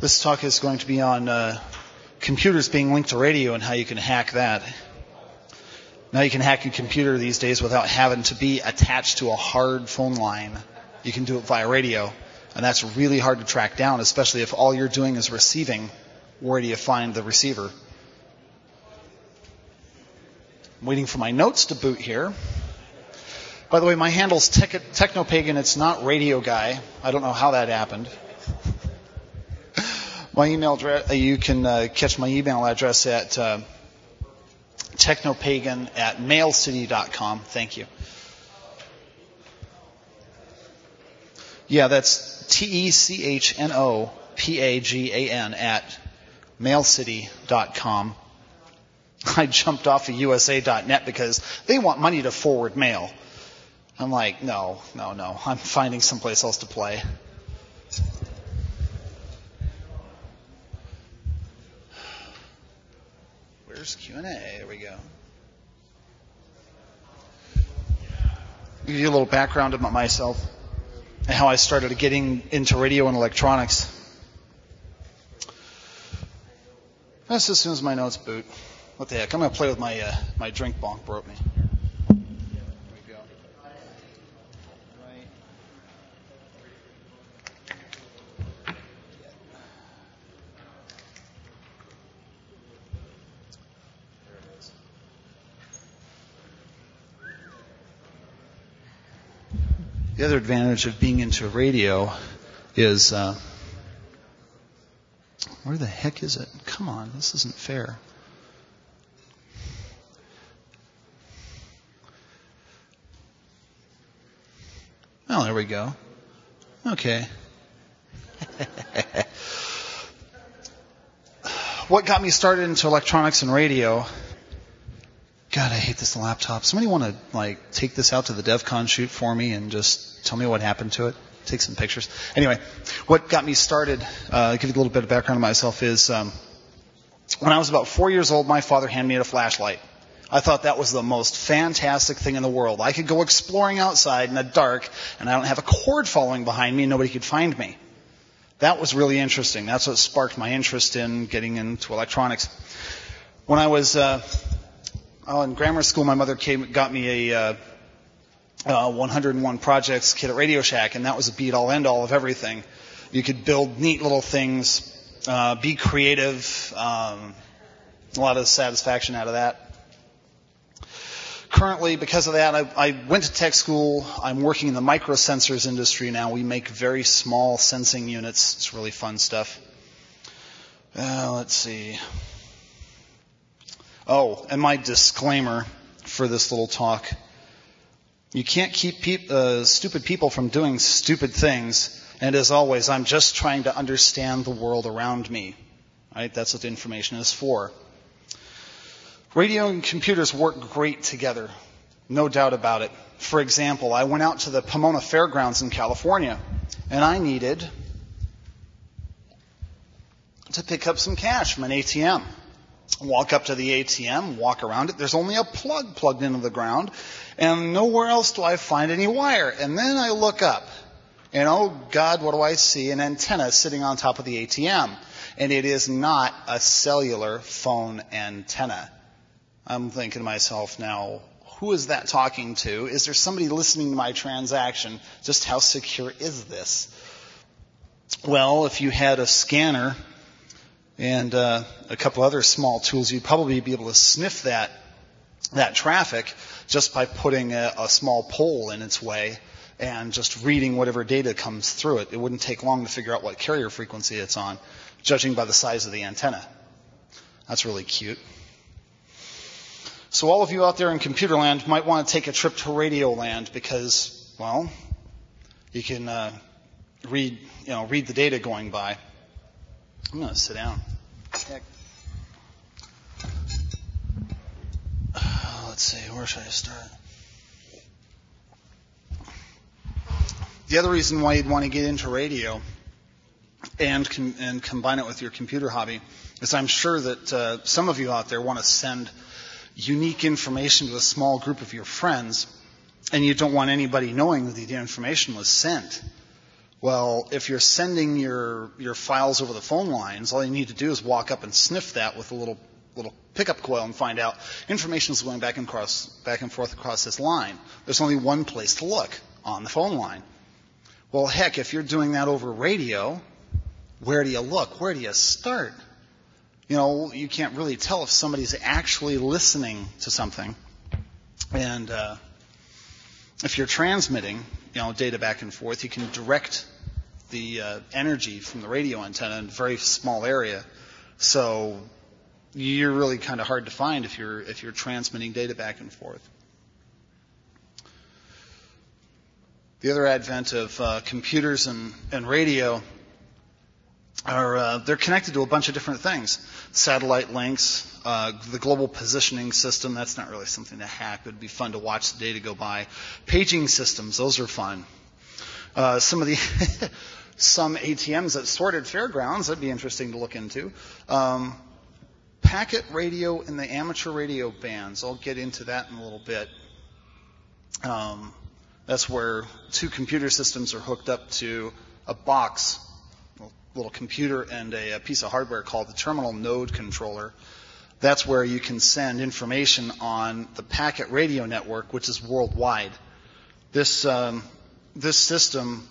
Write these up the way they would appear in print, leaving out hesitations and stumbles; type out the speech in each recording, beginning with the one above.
This talk is going to be on computers being linked to radio and how you can hack that. Now you can hack your computer these days without having to be attached to a hard phone line. You can do it via radio, and that's really hard to track down, especially if all you're doing is receiving. Where do you find the receiver? I'm waiting for my notes to boot here. By the way, my handle's Technopagan. It's not Radio Guy. I don't know how that happened. My email address, you can catch my email address at technopagan@mailcity.com. Thank you. Yeah, that's TECHNOPAGAN @mailcity.com. I jumped off of USA.net because they want money to forward mail. I'm like, no. I'm finding someplace else to play. Where's Q&A? There we go. Give you a little background about myself and how I started getting into radio and electronics. That's as soon as my notes boot. What the heck? I'm going to play with my drink bonk broke me. There we go. Right. There it is. The other advantage of being into radio is where the heck is it? Come on, this isn't fair. Oh, there we go. Okay. What got me started into electronics and radio? God, I hate this laptop. Somebody want to take this out to the DevCon shoot for me and just tell me what happened to it? Take some pictures. Anyway, what got me started, give you a little bit of background on myself, is when I was about 4 years old, my father handed me a flashlight. I thought that was the most fantastic thing in the world. I could go exploring outside in the dark, and I don't have a cord following behind me, and nobody could find me. That was really interesting. That's what sparked my interest in getting into electronics. When I was in grammar school, my mother got me a 101 Projects kit at Radio Shack, and that was a be-all, end-all of everything. You could build neat little things, be creative, a lot of satisfaction out of that. Currently, because of that, I went to tech school. I'm working in the microsensors industry now. We make very small sensing units. It's really fun stuff. Let's see. Oh, and my disclaimer for this little talk. You can't keep stupid people from doing stupid things. And as always, I'm just trying to understand the world around me. Right? That's what the information is for. Radio and computers work great together. No doubt about it. For example, I went out to the Pomona Fairgrounds in California, and I needed to pick up some cash from an ATM. Walk up to the ATM, walk around it. There's only a plug plugged into the ground, and nowhere else do I find any wire. And then I look up, and oh God, what do I see? An antenna sitting on top of the ATM. And it is not a cellular phone antenna. I'm thinking to myself now, who is that talking to? Is there somebody listening to my transaction? Just how secure is this? Well, if you had a scanner and a couple other small tools, you'd probably be able to sniff that traffic just by putting a small pole in its way and just reading whatever data comes through it. It wouldn't take long to figure out what carrier frequency it's on, judging by the size of the antenna. That's really cute. So all of you out there in computer land might want to take a trip to radio land because, well, you can read the data going by. I'm going to sit down. Heck. Let's see, where should I start? The other reason why you'd want to get into radio and combine it with your computer hobby is I'm sure that some of you out there want to send unique information to a small group of your friends, and you don't want anybody knowing that the information was sent. Well, if you're sending your files over the phone lines, all you need to do is walk up and sniff that with a little pickup coil and find out information is going back and forth across this line. There's only one place to look, on the phone line. Well, heck, if you're doing that over radio, where do you look? Where do you start? You can't really tell if somebody's actually listening to something. And if you're transmitting, data back and forth, you can direct the energy from the radio antenna in a very small area. So you're really kind of hard to find if you're transmitting data back and forth. The other advent of computers and radio are they're connected to a bunch of different things. Satellite links, the global positioning system, that's not really something to hack. It would be fun to watch the data go by. Paging systems, those are fun. Some ATMs at sorted fairgrounds, that'd be interesting to look into. Packet radio and the amateur radio bands, I'll get into that in a little bit. That's where two computer systems are hooked up to a box, a little computer and a piece of hardware called the terminal node controller. That's where you can send information on the packet radio network, which is worldwide. This system,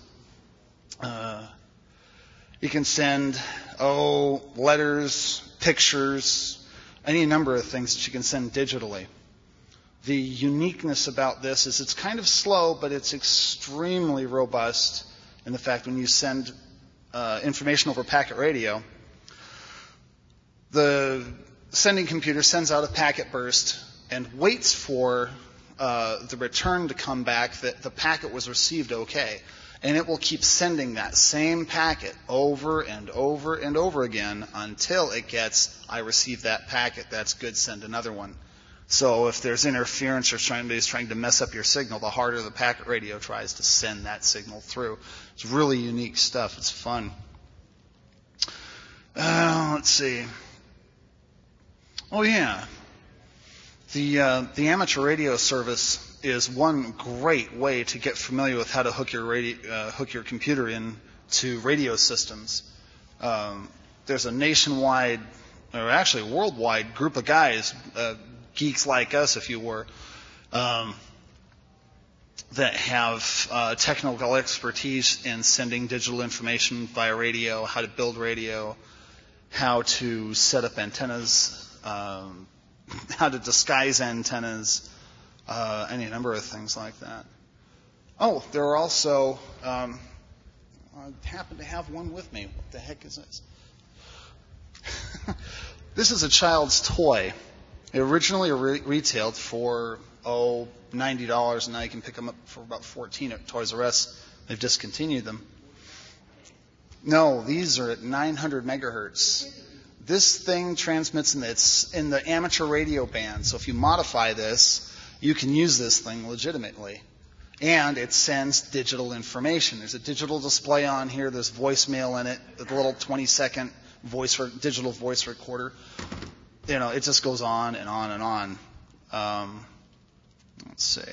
you can send, letters, pictures, any number of things that you can send digitally. The uniqueness about this is it's kind of slow, but it's extremely robust in the fact when you send information over packet radio, the sending computer sends out a packet burst and waits for the return to come back that the packet was received okay. And it will keep sending that same packet over and over and over again until it gets, I received that packet, that's good, send another one. So if there's interference or somebody's trying to mess up your signal, the harder the packet radio tries to send that signal through. It's really unique stuff. It's fun. Let's see. Oh, yeah. The amateur radio service is one great way to get familiar with how to hook your computer in to radio systems. There's a nationwide, or actually worldwide, group of guys, geeks like us, if you were, that have technical expertise in sending digital information via radio, how to build radio, how to set up antennas, how to disguise antennas, any number of things like that. Oh, there are also, I happen to have one with me. What the heck is this? This is a child's toy. It originally retailed for, $90, and now you can pick them up for about $14 at Toys R Us. They've discontinued them. No, these are at 900 megahertz. This thing transmits in the amateur radio band. So if you modify this, you can use this thing legitimately. And it sends digital information. There's a digital display on here. There's voicemail in it, the little 20-second digital voice recorder. It just goes on and on and on. Let's see.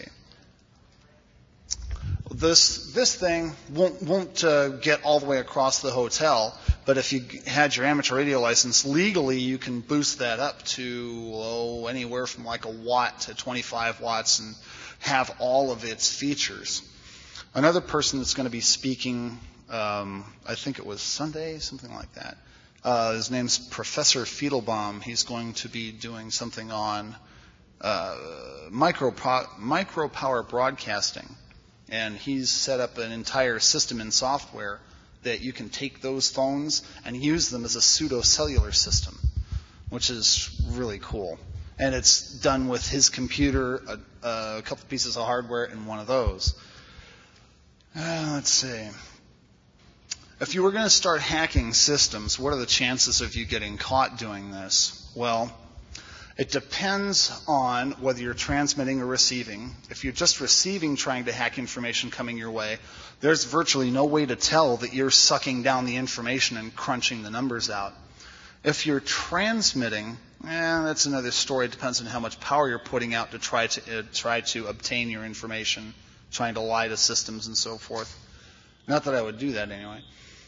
This thing won't get all the way across the hotel, but if you had your amateur radio license, legally you can boost that up to anywhere from like a watt to 25 watts and have all of its features. Another person that's going to be speaking, I think it was Sunday, something like that. His name's Professor Fiedelbaum. He's going to be doing something on micro power broadcasting. And he's set up an entire system in software that you can take those phones and use them as a pseudo-cellular system, which is really cool. And it's done with his computer, a couple pieces of hardware, and one of those. Let's see. If you were going to start hacking systems, what are the chances of you getting caught doing this? Well, it depends on whether you're transmitting or receiving. If you're just receiving, trying to hack information coming your way, there's virtually no way to tell that you're sucking down the information and crunching the numbers out. If you're transmitting, that's another story. It depends on how much power you're putting out to try to obtain your information, trying to lie to systems and so forth. Not that I would do that anyway.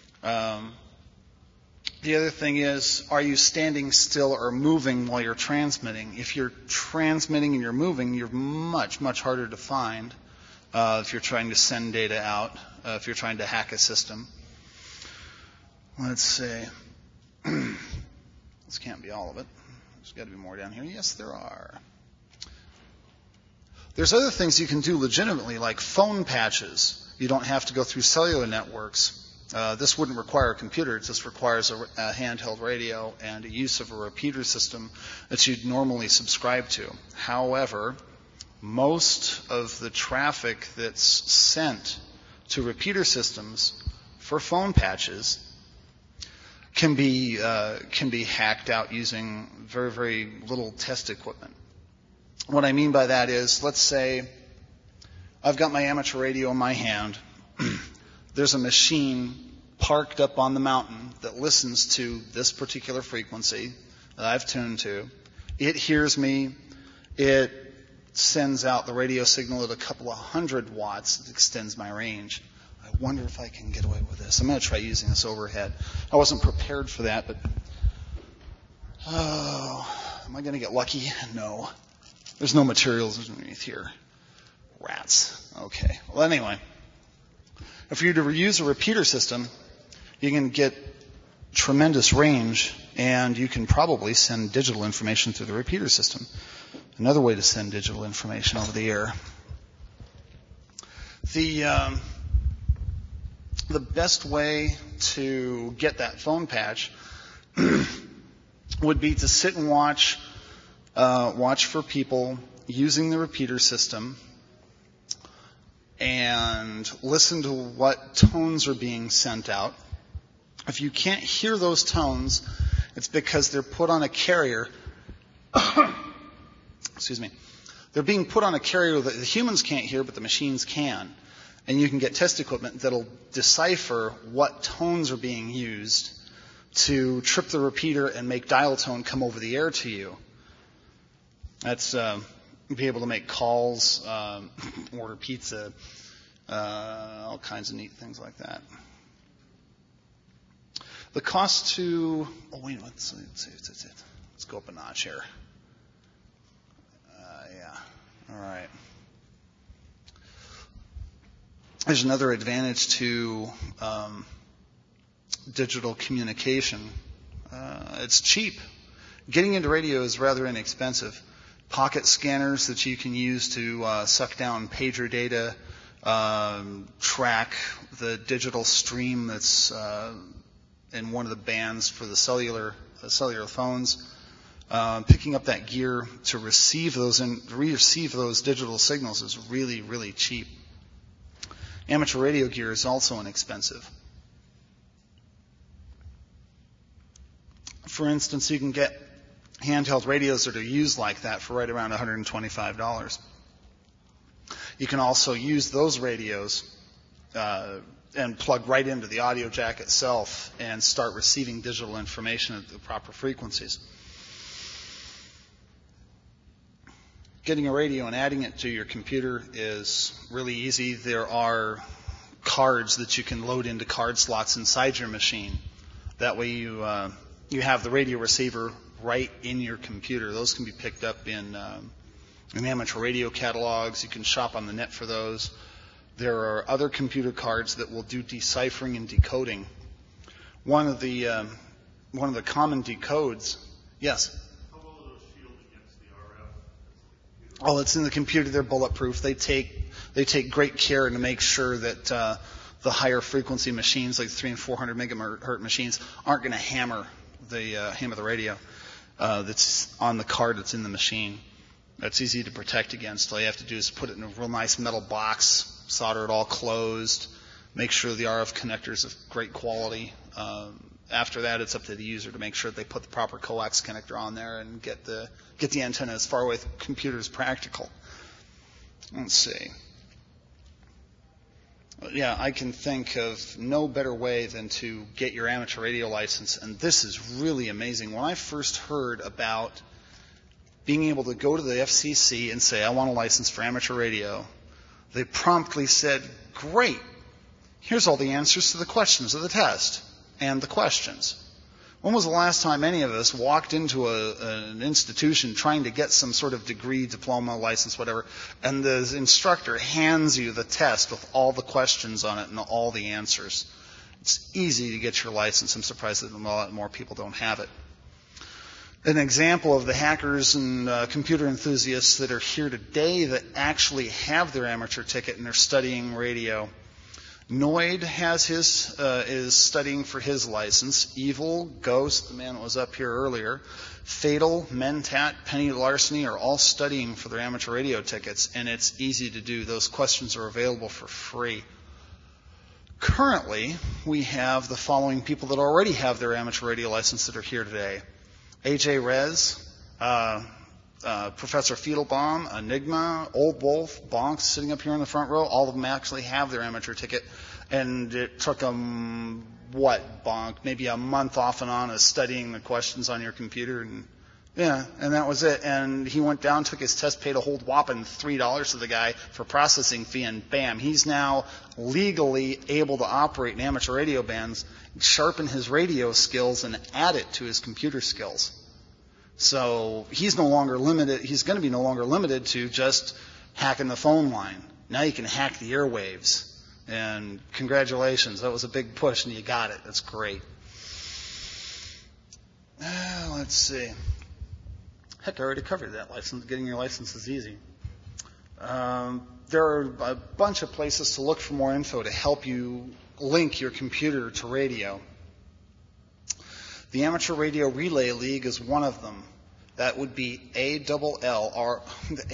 The other thing is, are you standing still or moving while you're transmitting? If you're transmitting and you're moving, you're much, much harder to find if you're trying to send data out, if you're trying to hack a system. Let's see. This can't be all of it. There's got to be more down here. Yes, there are. There's other things you can do legitimately, like phone patches. You don't have to go through cellular networks. This wouldn't require a computer. It just requires a handheld radio and a use of a repeater system that you'd normally subscribe to. However, most of the traffic that's sent to repeater systems for phone patches can be hacked out using very, very little test equipment. What I mean by that is, let's say I've got my amateur radio in my hand. There's a machine parked up on the mountain that listens to this particular frequency that I've tuned to. It hears me. It sends out the radio signal at a couple of 100 watts. It extends my range. I wonder if I can get away with this. I'm going to try using this overhead. I wasn't prepared for that, but am I going to get lucky? No. There's no materials underneath here. Rats. Okay. Well, anyway, if you were to use a repeater system, you can get tremendous range, and you can probably send digital information through the repeater system. Another way to send digital information over the air. The best way to get that phone patch would be to sit and watch for people using the repeater system and listen to what tones are being sent out. If you can't hear those tones, it's because they're put on a carrier. Excuse me. They're being put on a carrier that the humans can't hear, but the machines can. And you can get test equipment that'll decipher what tones are being used to trip the repeater and make dial tone come over the air to you. That's be able to make calls, order pizza, all kinds of neat things like that. The cost to let's go up a notch here. All right. There's another advantage to digital communication. It's cheap. Getting into radio is rather inexpensive. Pocket scanners that you can use to suck down pager data, track the digital stream that's in one of the bands for the cellular phones. Picking up that gear to receive those digital signals is really, really cheap. Amateur radio gear is also inexpensive. For instance, you can get handheld radios that are used like that for right around $125. You can also use those radios and plug right into the audio jack itself and start receiving digital information at the proper frequencies. Getting a radio and adding it to your computer is really easy. There are cards that you can load into card slots inside your machine. That way you have the radio receiver right in your computer. Those can be picked up in amateur radio catalogs. You can shop on the net for those. There are other computer cards that will do deciphering and decoding. One of the common decodes. Yes. How well are those shielded against the RF? Oh, it's in the computer. They're bulletproof. They take great care to make sure that the higher frequency machines, like 300 and 400 megahertz machines, aren't going to hammer the radio that's on the card that's in the machine. That's easy to protect against. All you have to do is put it in a real nice metal box, solder it all closed, make sure the RF connector is of great quality. After that, it's up to the user to make sure that they put the proper coax connector on there and get the antenna as far away from the computer as practical. Let's see. Yeah, I can think of no better way than to get your amateur radio license, and this is really amazing. When I first heard about being able to go to the FCC and say, I want a license for amateur radio, they promptly said, great, Here's all the answers to the questions of the test and the questions. When was the last time any of us walked into an institution trying to get some sort of degree, diploma, license, whatever, and the instructor hands you the test with all the questions on it and all the answers? It's easy to get your license. I'm surprised that a lot more people don't have it. An example of the hackers and computer enthusiasts that are here today that actually have their amateur ticket and are studying radio. Noid has is studying for his license. Evil, Ghost, the man that was up here earlier, Fatal, Mentat, Penny Larceny are all studying for their amateur radio tickets, and it's easy to do. Those questions are available for free. Currently, we have the following people that already have their amateur radio license that are here today. AJ Rez, Professor Fiedelbaum, Enigma, Old Wolf, Bonks sitting up here in the front row. All of them actually have their amateur ticket. And it took them, Bonk? Maybe a month off and on of studying the questions on your computer. And that was it. And he went down, took his test, paid a whole whopping $3 to the guy for processing fee, and bam, he's now legally able to operate in amateur radio bands, sharpen his radio skills, and add it to his computer skills. So he's no longer limited. He's going to be no longer limited to just hacking the phone line. Now you can hack the airwaves. And congratulations, that was a big push, and you got it. That's great. Let's see. Heck, I already covered that license. Getting your license is easy. There are a bunch of places to look for more info to help you link your computer to radio. The Amateur Radio Relay League is one of them. That would be ARRL,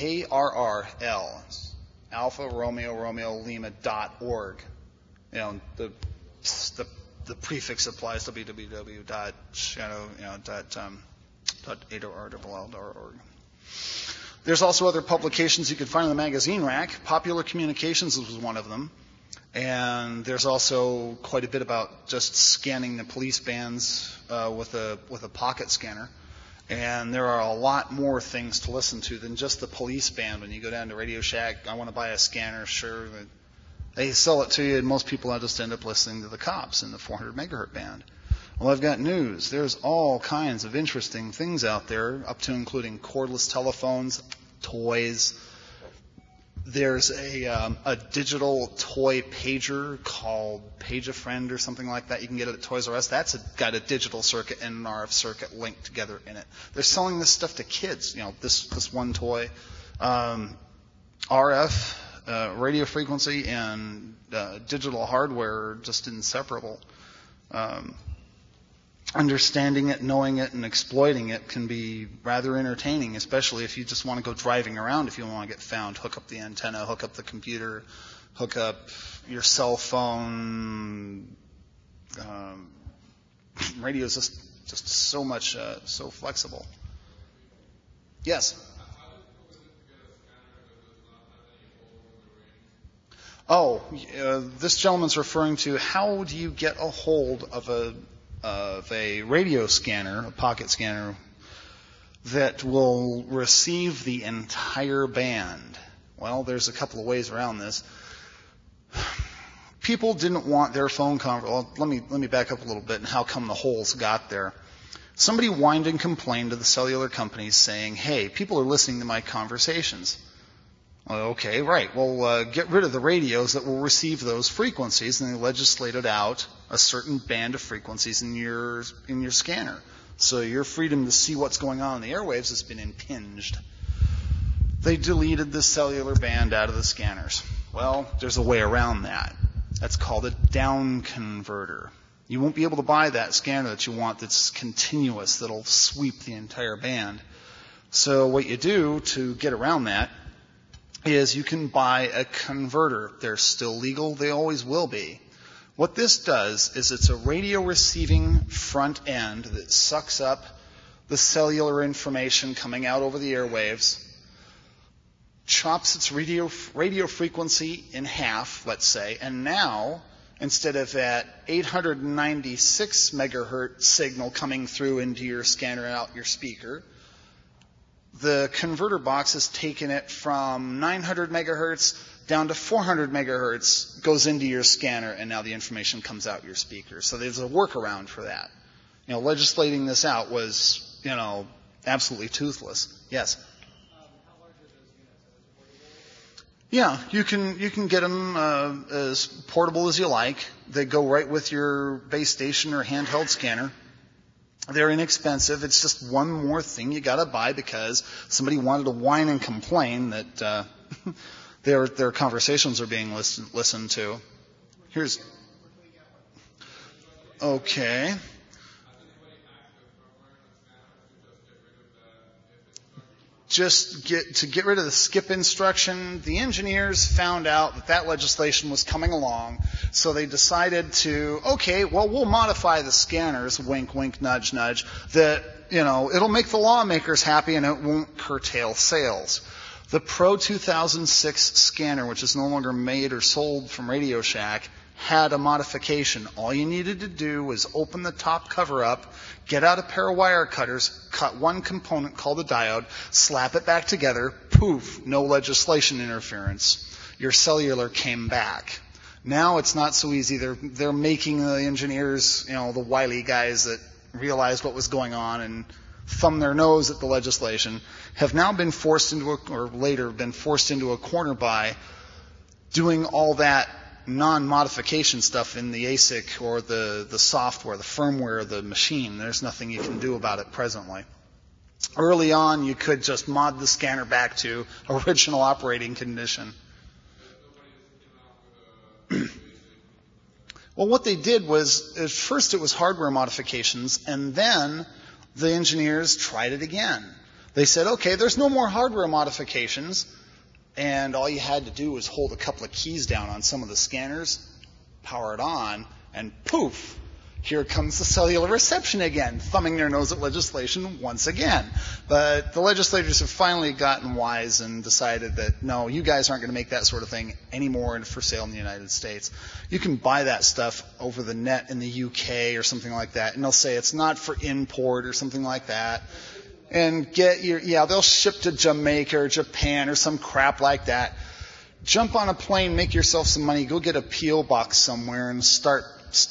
Alpha Romeo Romeo Lima.org. You know, the prefix applies to www.shadow.8RRL.org. There's also other publications you can find in the magazine rack. Popular Communications was one of them. And there's also quite a bit about just scanning the police bands with a pocket scanner. And there are a lot more things to listen to than just the police band. When you go down to Radio Shack, I want to buy a scanner, sure. They sell it to you, and most people just end up listening to the cops in the 400 megahertz band. Well, I've got news. There's all kinds of interesting things out there, up to including cordless telephones, toys. There's a digital toy pager called Page-A-Friend or something like that. You can get it at Toys R Us. That's got a digital circuit and an RF circuit linked together in it. They're selling this stuff to kids. You know, this one toy, RF, radio frequency, and digital hardware are just inseparable. Understanding it, knowing it, and exploiting it can be rather entertaining, especially if you just want to go driving around. If you want to get found, hook up the antenna, hook up the computer, hook up your cell phone. Radio is just so much, so flexible. Yes? Oh, this gentleman's referring to how do you get a hold of a radio scanner, a pocket scanner, that will receive the entire band. Well, there's a couple of ways around this. People didn't want their phone conversation. Well, let me back up a little bit and how come the holes got there. Somebody whined and complained to the cellular companies saying, hey, people are listening to my conversations. Okay, right. Well, get rid of the radios that will receive those frequencies, and they legislated out a certain band of frequencies in your scanner. So your freedom to see what's going on in the airwaves has been impinged. They deleted the cellular band out of the scanners. Well, there's a way around that. That's called a down converter. You won't be able to buy that scanner that you want that's continuous, that'll sweep the entire band. So what you do to get around that is you can buy a converter. They're still legal. They always will be. What this does is it's a radio receiving front end that sucks up the cellular information coming out over the airwaves, chops its radio frequency in half, let's say, and now, instead of that 896 megahertz signal coming through into your scanner and out your speaker, the converter box has taken it from 900 megahertz down to 400 megahertz, goes into your scanner, and now the information comes out your speaker. So there's a workaround for that. Legislating this out was, absolutely toothless. Yes? How large are those units? Yeah, you can get them as portable as you like. They go right with your base station or handheld scanner. They're inexpensive. It's just one more thing you got to buy because somebody wanted to whine and complain that their conversations are being listened to. Here's okay. Just to get rid of the skip instruction, the engineers found out that legislation was coming along, so they decided to, we'll modify the scanners, wink, wink, nudge, nudge, that, it'll make the lawmakers happy and it won't curtail sales. The Pro 2006 scanner, which is no longer made or sold from Radio Shack, had a modification. All you needed to do was open the top cover up, get out a pair of wire cutters, cut one component called the diode, slap it back together, poof, no legislation interference. Your cellular came back. Now it's not so easy. They're making the engineers, the wily guys that realized what was going on and thumb their nose at the legislation, have now been forced into a corner by doing all that non-modification stuff in the ASIC or the software, the firmware of the machine. There's nothing you can do about it presently. Early on, you could just mod the scanner back to original operating condition. Well, what they did was, at first it was hardware modifications, and then the engineers tried it again. They said, there's no more hardware modifications. And all you had to do was hold a couple of keys down on some of the scanners, power it on, and poof, here comes the cellular reception again, thumbing their nose at legislation once again. But the legislators have finally gotten wise and decided that, no, you guys aren't going to make that sort of thing anymore for sale in the United States. You can buy that stuff over the net in the UK or something like that, and they'll say it's not for import or something like that. And they'll ship to Jamaica or Japan or some crap like that. Jump on a plane, make yourself some money, go get a P.O. box somewhere and start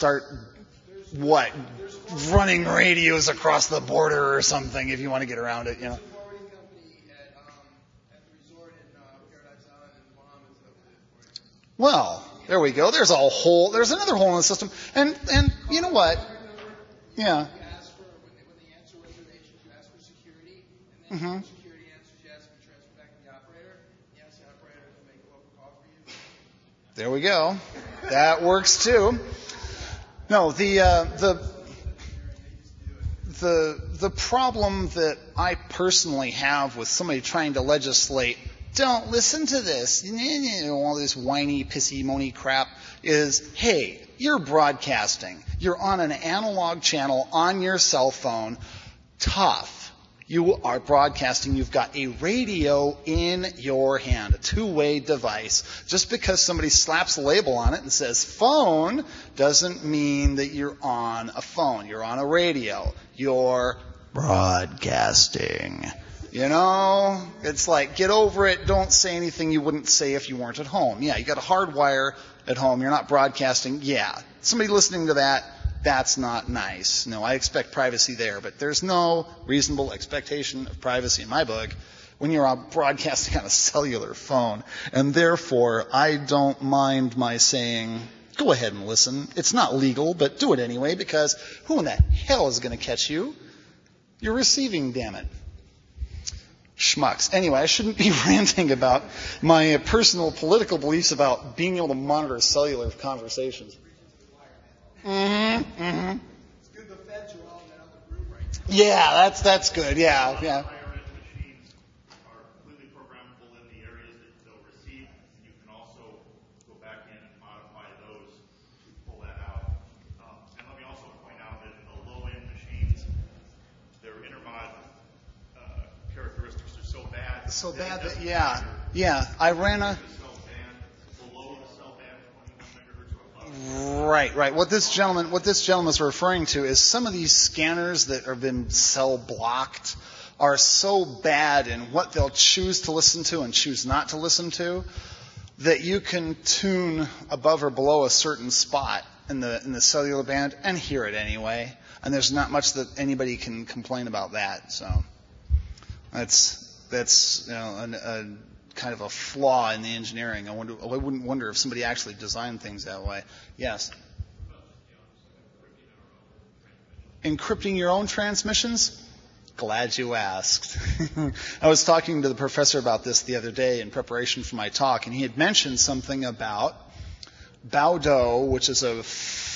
running radios across the border or something if you want to get around it, There's a forwarding company at the resort in Paradise Island in Guam is up to it for you. Well, there we go. There's another hole in the system. And you know what? Yeah. Mm-hmm. Security answers yes, we transfer back to the operator. Yes, the operator will make a local call for you. There we go. That works too. No, the problem that I personally have with somebody trying to legislate, don't listen to this, all this whiny, pissy, moany crap, is, hey, you're broadcasting. You're on an analog channel on your cell phone. Tough. You are broadcasting. You've got a radio in your hand, a two-way device. Just because somebody slaps a label on it and says phone doesn't mean that you're on a phone. You're on a radio. You're broadcasting. It's like, get over it. Don't say anything you wouldn't say if you weren't at home. Yeah, you got a hard wire at home. You're not broadcasting. Yeah, somebody listening to that, that's not nice. No, I expect privacy there, but there's no reasonable expectation of privacy in my book when you're broadcasting on a cellular phone. And therefore, I don't mind my saying, go ahead and listen. It's not legal, but do it anyway, because who in the hell is going to catch you? You're receiving, damn it. Schmucks. Anyway, I shouldn't be ranting about my personal political beliefs about being able to monitor cellular conversations. Mm-hmm. Mm-hmm. It's good the feds are all in that other group right now. Yeah, that's good. Yeah. Higher end machines are completely programmable in the areas that they'll receive. You can also go back in and modify those to pull that out. And let me also point out that in the low-end machines, their intermod characteristics are so bad. So bad that, yeah. I ran a... Right. What this gentleman is referring to is some of these scanners that have been cell blocked are so bad in what they'll choose to listen to and choose not to listen to. that you can tune above or below a certain spot in the cellular band and hear it anyway. And there's not much that anybody can complain about that. So that's a kind of a flaw in the engineering. I wouldn't wonder if somebody actually designed things that way. Yes. Encrypting your own transmissions? Glad you asked. I was talking to the professor about this the other day in preparation for my talk, and he had mentioned something about Baodo, which is a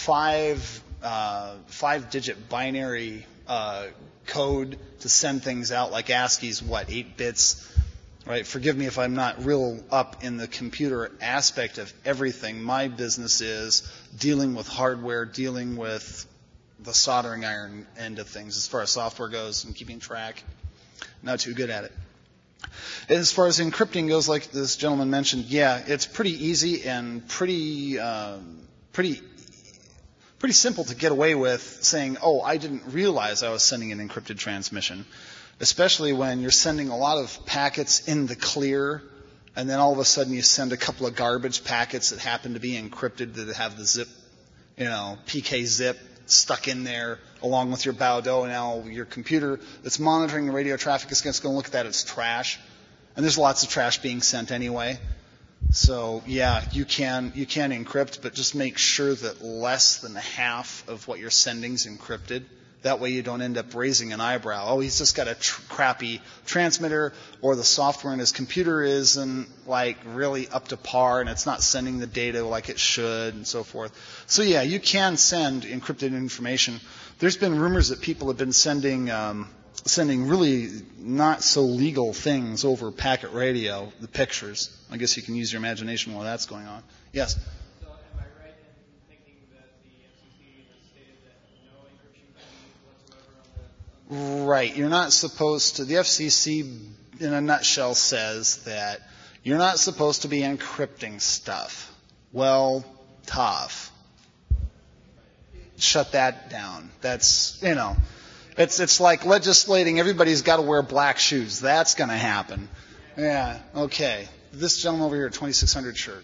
five-digit binary code to send things out, like ASCII's 8 bits, right? Forgive me if I'm not real up in the computer aspect of everything. My business is dealing with hardware, dealing with the soldering iron end of things as far as software goes and keeping track. Not too good at it. As far as encrypting goes, like this gentleman mentioned, yeah, it's pretty easy and pretty simple to get away with saying, oh, I didn't realize I was sending an encrypted transmission, especially when you're sending a lot of packets in the clear, and then all of a sudden you send a couple of garbage packets that happen to be encrypted that have the zip, PK zip stuck in there along with your Baodo, and now your computer that's monitoring the radio traffic is going to look at that as trash. And there's lots of trash being sent anyway. So yeah, you can encrypt, but just make sure that less than half of what you're sending is encrypted. That way you don't end up raising an eyebrow. Oh, he's just got a crappy transmitter, or the software in his computer isn't really up to par and it's not sending the data like it should, and so forth. So yeah, you can send encrypted information. There's been rumors that people have been sending really not so legal things over packet radio, the pictures. I guess you can use your imagination while that's going on. Yes? So am I right in thinking that the FCC has stated that no encryption can be whatsoever on the... Right. You're not supposed to. The FCC, in a nutshell, says that you're not supposed to be encrypting stuff. Well, tough. Shut that down. That's, it's like legislating everybody's got to wear black shoes. That's going to happen. Yeah. Okay. This gentleman over here, 2600 shirt.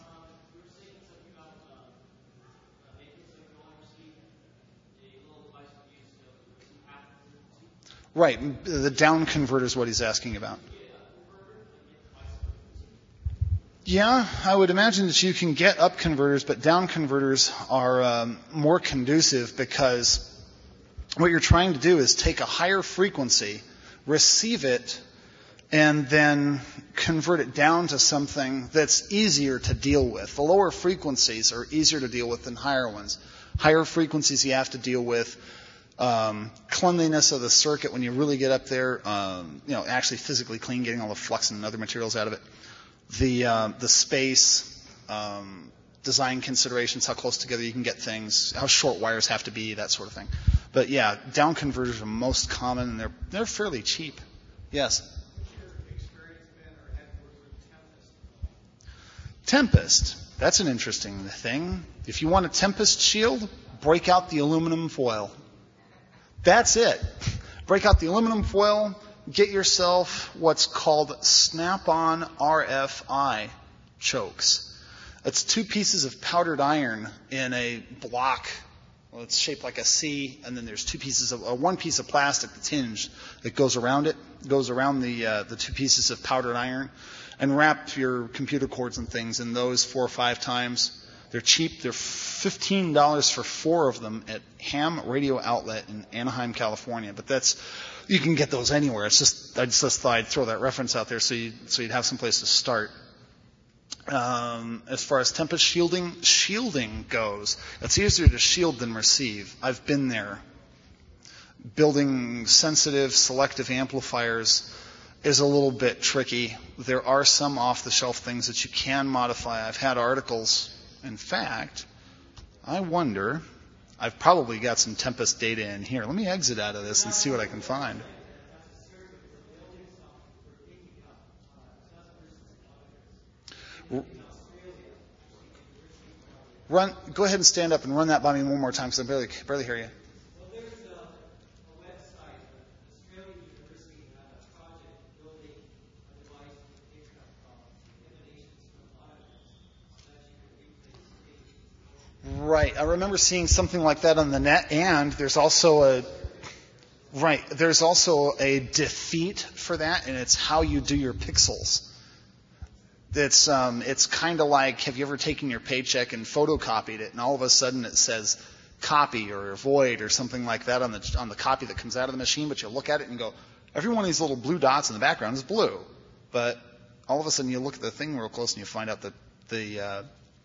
Right. The down converter is what he's asking about. Yeah, I would imagine that you can get up converters, but down converters are more conducive, because what you're trying to do is take a higher frequency, receive it, and then convert it down to something that's easier to deal with. The lower frequencies are easier to deal with than higher ones. Higher frequencies you have to deal with cleanliness of the circuit when you really get up there, actually physically clean, getting all the flux and other materials out of it. The space, design considerations, how close together you can get things, how short wires have to be, that sort of thing. But yeah, down converters are most common, and they're fairly cheap. Yes? What's your experience been or had with Tempest. That's an interesting thing. If you want a Tempest shield, break out the aluminum foil. That's it. Break out the aluminum foil. Get yourself what's called Snap-on RFI chokes. It's 2 pieces of powdered iron in a block. Well, it's shaped like a C, and then there's 2 pieces of one piece of plastic that's hinged that goes around it. Goes around the 2 pieces of powdered iron, and wrap your computer cords and things in those 4 or 5 times. They're cheap. They're $15 for 4 of them at Ham Radio Outlet in Anaheim, California. But you can get those anywhere. I just thought I'd throw that reference out there so you'd have some place to start. As far as Tempest shielding goes, it's easier to shield than receive. I've been there. Building sensitive, selective amplifiers is a little bit tricky. There are some off-the-shelf things that you can modify. I've had articles. In fact, I wonder, I've probably got some Tempest data in here. Let me exit out of this and see what I can find. Go ahead and stand up and run that by me one more time, because I barely hear you. Well, there's a website, Australian University had a project building a device to pick up emanations from monitors. I remember seeing something like that on the net, and there's also a defeat for that, and it's how you do your pixels. It's kind of like, have you ever taken your paycheck and photocopied it, and all of a sudden it says copy or void or something like that on the copy that comes out of the machine, but you look at it and go, every one of these little blue dots in the background is blue. But all of a sudden you look at the thing real close and you find out that the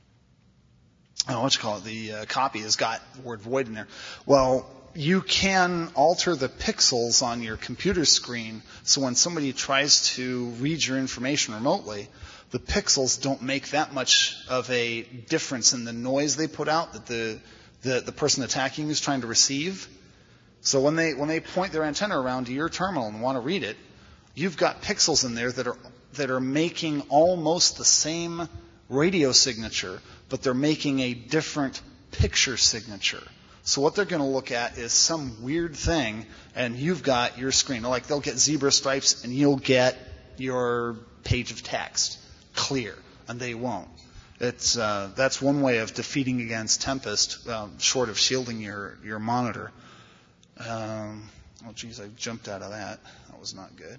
copy has got the word void in there. Well, you can alter the pixels on your computer screen so when somebody tries to read your information remotely, the pixels don't make that much of a difference in the noise they put out that the person attacking you is trying to receive. So when they point their antenna around to your terminal and want to read it, you've got pixels in there that are making almost the same radio signature, but they're making a different picture signature. So what they're going to look at is some weird thing, and you've got your screen. Like they'll get zebra stripes, and you'll get your page of text clear, and they won't. That's one way of defeating against Tempest, short of shielding your monitor. I jumped out of that. That was not good.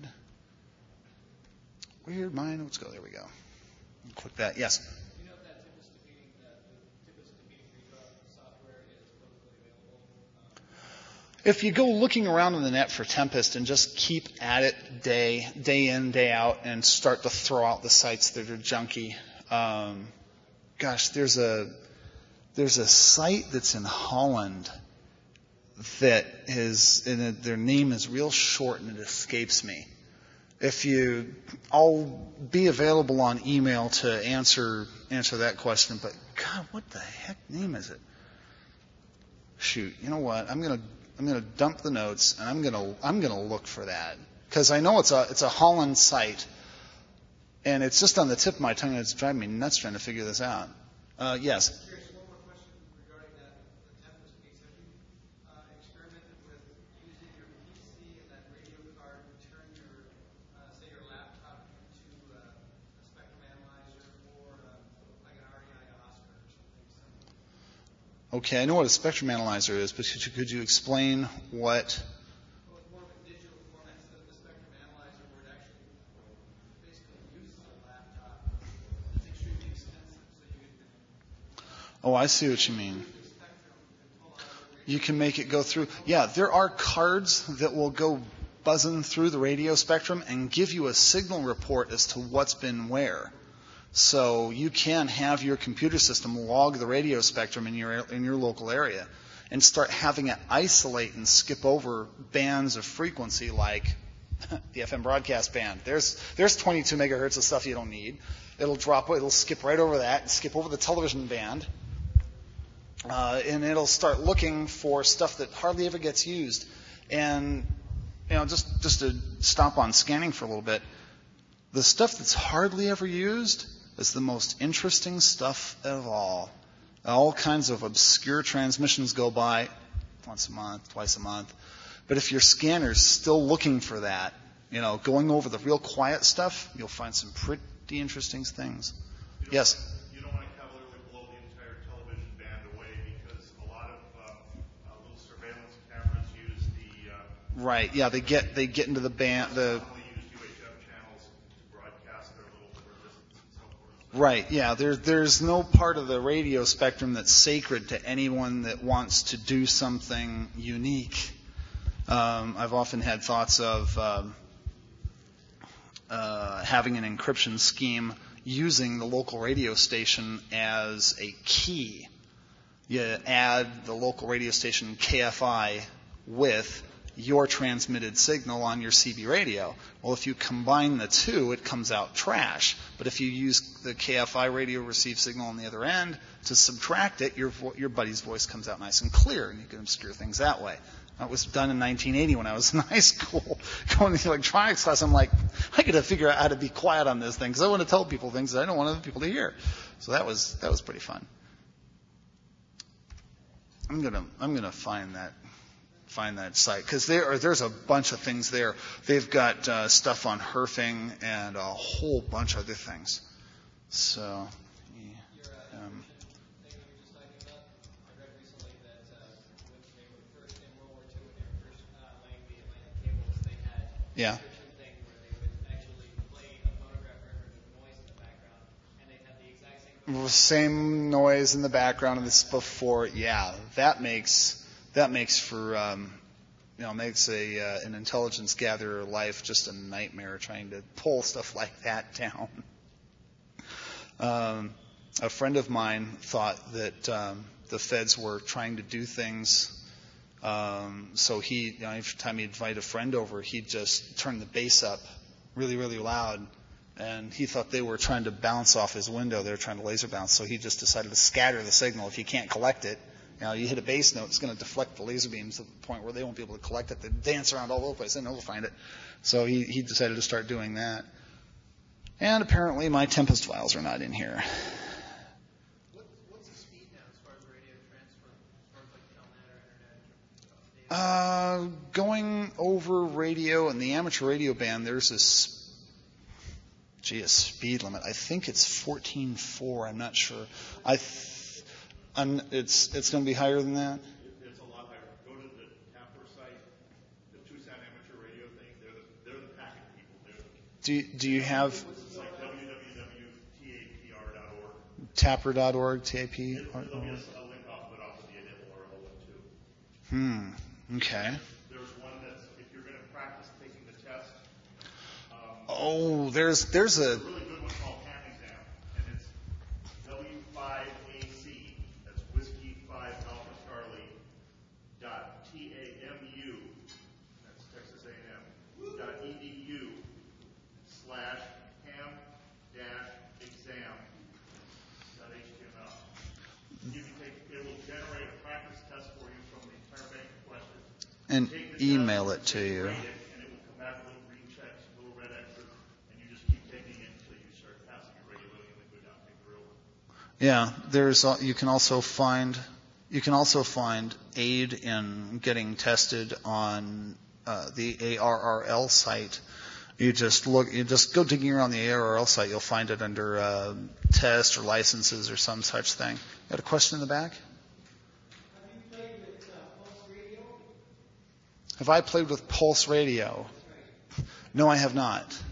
Weird mind. Let's go. There we go. Click that. Yes. You know if that Tempest defeating software is publicly available? If you go looking around on the net for Tempest and just keep at it day in, day out, and start to throw out the sites that are junky. There's a site that's in Holland that is, their name is real short and it escapes me. I'll be available on email to answer that question, but God, what the heck name is it? Shoot, you know what? I'm gonna dump the notes and I'm gonna look for that because I know it's a Holland site, and it's just on the tip of my tongue and it's driving me nuts trying to figure this out. Yes. Here's one more question regarding that, the Tempest piece. Have you experimented with using your PC and that radio card to turn your, say, your laptop into a spectrum analyzer or like an REI Oscar or something similar? Okay, I know what a spectrum analyzer is, but could you explain what? Well, it's more of a digital format instead of the spectrum analyzer where it actually basically uses a laptop. It's extremely expensive, so you can Oh, I see what you mean. You can make it go through. Yeah, there are cards that will go buzzing through the radio spectrum and give you a signal report as to what's been where. So you can have your computer system log the radio spectrum in your local area and start having it isolate and skip over bands of frequency like the FM broadcast band. There's 22 megahertz of stuff you don't need. It'll skip right over that and skip over the television band. And it'll start looking for stuff that hardly ever gets used. And just to stop on scanning for a little bit, the stuff that's hardly ever used is the most interesting stuff of all. All kinds of obscure transmissions go by once a month, twice a month. But if your scanner's still looking for that, going over the real quiet stuff, you'll find some pretty interesting things. Yes? You don't want to cavalierly blow the entire television band away because a lot of little surveillance cameras use the... Right, yeah, they get into the band... Commonly used UHF channels to broadcast their little distance and so forth. Right, yeah, there's no part of the radio spectrum that's sacred to anyone that wants to do something unique. I've often had thoughts of having an encryption scheme using the local radio station as a key. You add the local radio station KFI with your transmitted signal on your CB radio. Well, if you combine the two, it comes out trash. But if you use the KFI radio receive signal on the other end to subtract it, your buddy's voice comes out nice and clear, and you can obscure things that way. That was done in 1980 when I was in high school. Going to the electronics class, I'm like, I got to figure out how to be quiet on this thing because I want to tell people things that I don't want other people to hear. So that was pretty fun. I'm gonna find that site because there's a bunch of things there. They've got stuff on herfing and a whole bunch of other things. So. Yeah. encryption thing where they would actually play a phonograph record with noise in the background, and they'd have the exact Same noise in the background of this before. Yeah, that makes for makes an intelligence gatherer life just a nightmare trying to pull stuff like that down. A friend of mine thought that the feds were trying to do things. So he, every time he'd invite a friend over, he'd just turn the bass up really, really loud. And he thought they were trying to bounce off his window. They were trying to laser bounce. So he just decided to scatter the signal. If you can't collect it, you hit a bass note, it's going to deflect the laser beams to the point where they won't be able to collect it. They dance around all over the place and they'll find it. So he decided to start doing that. And apparently my Tempest files are not in here. What's the speed now as far as radio transfer, as far as like Telnet or internet? Going over radio in the amateur radio band, there's a speed limit. I think it's 14.4. I'm not sure. It's going to be higher than that. It's a lot higher. Go to the Tapper site, the Tucson Amateur Radio thing. They're the packet people. Do you have It's like www.tapr.org. Tapper.org, TAP? There'll be a link I'll put off of the edit or a link to. Okay. There's one that's if you're going to practice taking the test. There's a Really good one called Ham Exam, and it's W5AC. That's Whiskey 5 Alpha Charlie .tamu. That's Texas A&M. .edu/ham-exam.html. It will generate a practice test for you from the entire bank of questions. and Take the email test, it to you. rate it, and it will come back with little green checks, little red X's, and you just keep taking it until you start passing it regularly, and then go down and take the real one. Yeah, you can also find aid in getting tested on the ARRL site. You just go digging around the ARRL site. You'll find it under test or licenses or some such thing. Got a question in the back? Have you played with Pulse Radio? Have I played with Pulse Radio? No, I have not.